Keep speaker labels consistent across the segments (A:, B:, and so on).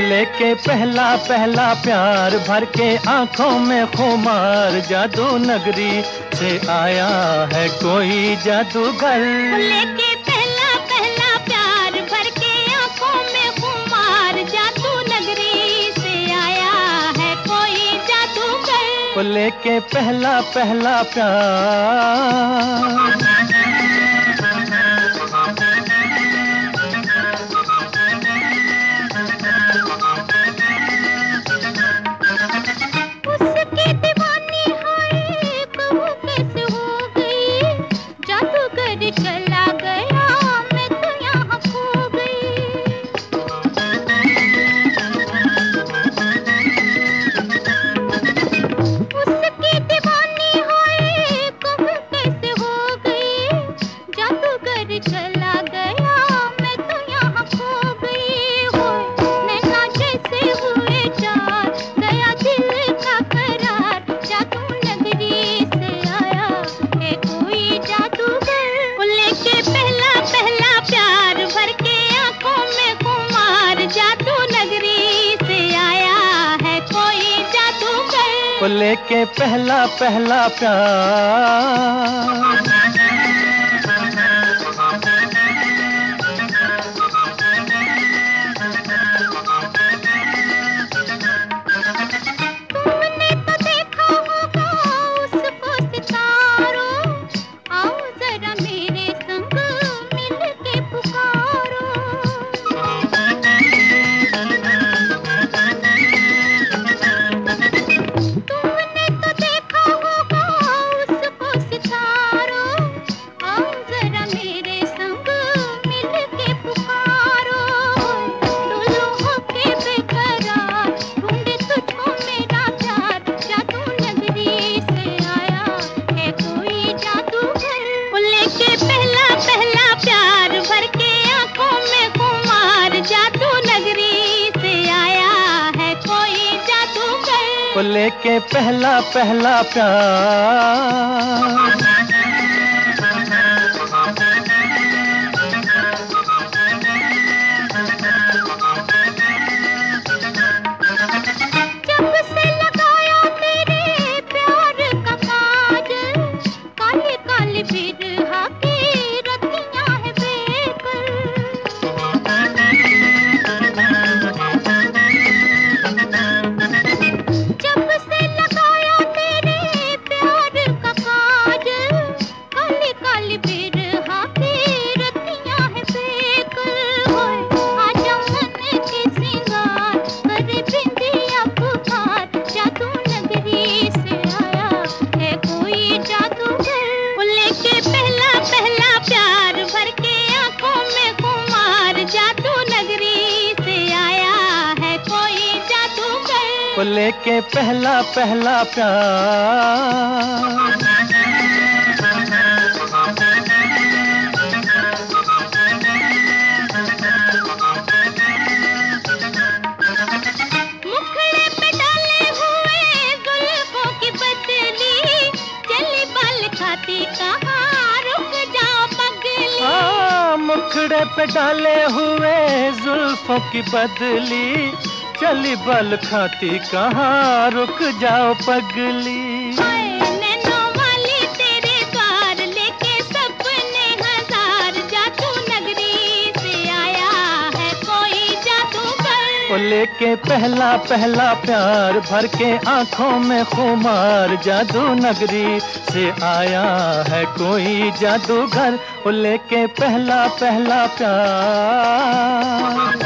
A: लेके पहला पहला प्यार भर के आंखों में खुमार, जादू नगरी से आया है कोई जादूगर।
B: लेके पहला पहला प्यार भर के आंखों में खुमार, जादू नगरी से आया है कोई जादूगर।
A: लेके पहला पहला प्यार।
B: चला गया मैं तो यहाँ खो गई। उसकी दीवानी होए कहूँ कैसे हो गई, जादूगर चला गया मैं तो यहाँ खो गई। हो नैना जैसे हुए चार, गया दिल का करार, जादू नगरी से आया है कोई जादूगर। लेके पहला पहला प्यार भर के आंखों में खुमार, जादू नगरी से आया है कोई जादूगर।
A: लेके पहला पहला प्यार।
B: तुमने तो देखा होगा उसको सितारों, आओ जरा मेरे संग मिल के पुकारो। तुमने तो देखा होगा उसको सितारों, आओ जरा मेरे संग मिल के पुकारो। डोलो होके बेकरार, ढूंढे तुझको मेरा प्यार, जादू नगरी से आया है कोई जादूगर। लेके पहला पहला प्यार भर के आंखों में खुमार, जादू नगरी से आया है कोई जादूगर।
A: लेके पहला पहला प्यार।
B: जब से लगाया तेरे प्यार का काजल, काली काली बिरहा की रतियां है बेकल। जब से लगाया तेरे प्यार का काजल, काली काली बिरहा की रतियां है बेकल। होए आजा मन के सिंगार, करे बिंदिया पुकार, जादू नगरी से आया है कोई जादूगर। लेके पहला पहला प्यार भर के आंखों में खुमार, जादू नगरी से आया है कोई जादूगर।
A: लेके पहला पहला प्यार।
B: मुखड़े पे डाले हुए जुल्फों की बदली, चली बाल खाती कहाँ रुक जाओ पगली।
A: मुखड़े पे डाले हुए जुल्फों की बदली, चली बल खाती कहाँ रुक जाओ पगली।
B: हाय नैनों वाली तेरे द्वार, लेके सपने हजार, जादू नगरी से आया है कोई जादूगर।
A: लेके पहला पहला प्यार भर के आंखों में खुमार, जादू नगरी से आया है कोई जादूगर। लेके पहला पहला प्यार।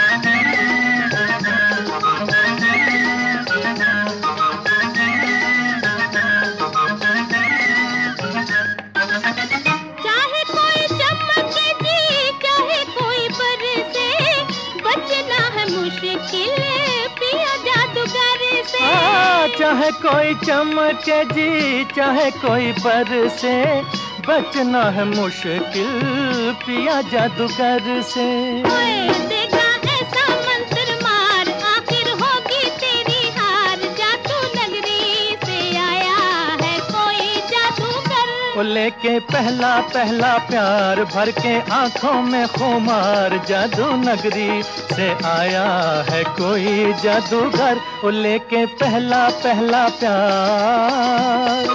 B: चाहे कोई चमके जी, चाहे कोई बरसे, बचना है मुश्किल पिया जादूगर से।
A: चाहे कोई चमके जी, चाहे कोई बरसे, बचना है मुश्किल पिया जादूगर से।
B: ओए देगा ऐसा मंत्र मार, आखिर होगी तेरी हार, जादू नगरी से आया है कोई जादूगर।
A: वो लेके पहला पहला प्यार भर के आंखों में खुमार, जादू नगरी से आया है कोई जादूगर, वो लेके पहला पहला प्यार।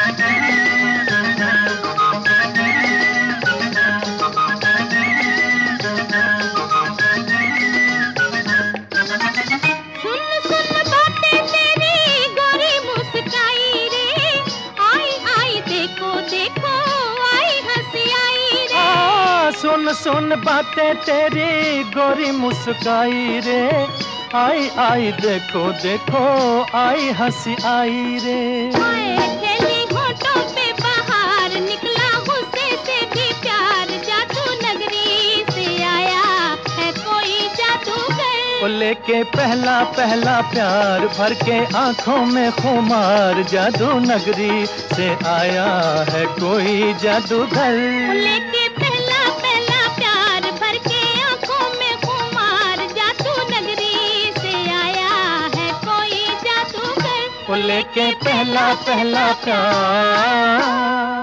A: सुन सुन बातें तेरी गोरी मुस्काई रे, आई आई देखो देखो आई हंसी आई रे।
B: खेली होठों पे बाहर निकला गुस्से से भी प्यार, जादू नगरी से आया है कोई जादूगर,
A: वो लेके पहला पहला प्यार भर के आंखों में खुमार, जादू नगरी से आया है कोई जादूगर।
B: लेके पहला पहला प्यार भर के आंखों में खुमार, जादू नगरी से आया है कोई जादूगर,
A: वो लेके पहला पहला प्यार।